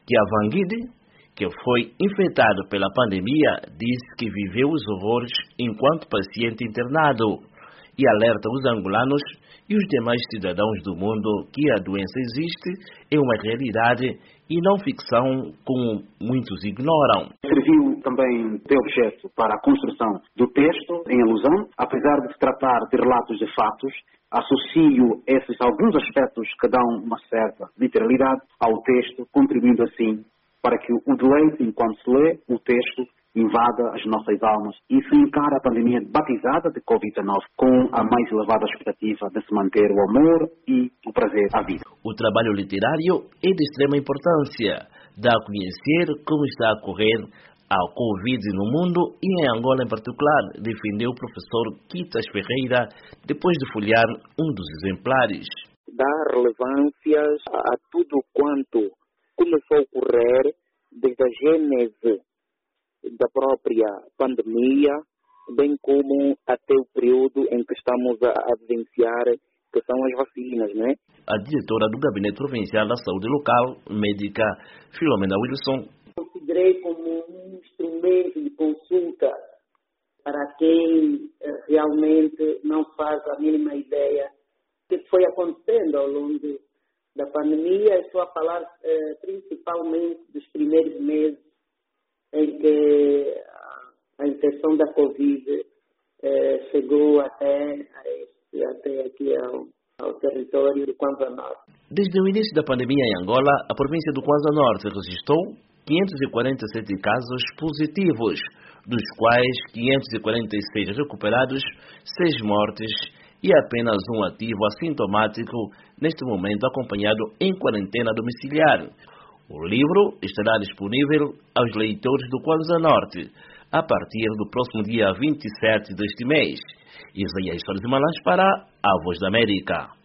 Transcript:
Kiavangide, que foi infectado pela pandemia, disse que viveu os horrores enquanto paciente internado e alerta os angolanos e os demais cidadãos do mundo que a doença existe, é uma realidade e não ficção, como muitos ignoram. Serviu também de objeto para a construção do texto em alusão, apesar de se tratar de relatos de fatos, associo esses alguns aspectos que dão uma certa literalidade ao texto, contribuindo assim para que o deleite, enquanto se lê o texto, invada as nossas almas e se encara a pandemia batizada de Covid-19 com a mais elevada expectativa de se manter o amor e o prazer à vida. O trabalho literário é de extrema importância. Dá a conhecer como está a correr a Covid no mundo e em Angola em particular, defendeu o professor Quitas Ferreira depois de folhear um dos exemplares. Dá relevância a tudo quanto começou a ocorrer desde a gênese da própria pandemia, bem como até o período em que estamos a vivenciar, que são as vacinas, né? A diretora do Gabinete Provincial da Saúde Local, médica Filomena Wilson, considerei como um instrumento de consulta para quem realmente não faz a mínima ideia do que foi acontecendo ao longo da pandemia. Estou a falar principalmente dos primeiros meses em que a infecção da Covid chegou até aqui ao território do Kwanza Norte. Desde o início da pandemia em Angola, a província do Kwanza Norte registrou 547 casos positivos, dos quais 546 recuperados, 6 mortes e apenas um ativo assintomático, neste momento acompanhado em quarentena domiciliar. O livro estará disponível aos leitores do Kwanza Norte a partir do próximo dia 27 deste mês. Isaías Soares Malães para a Voz da América.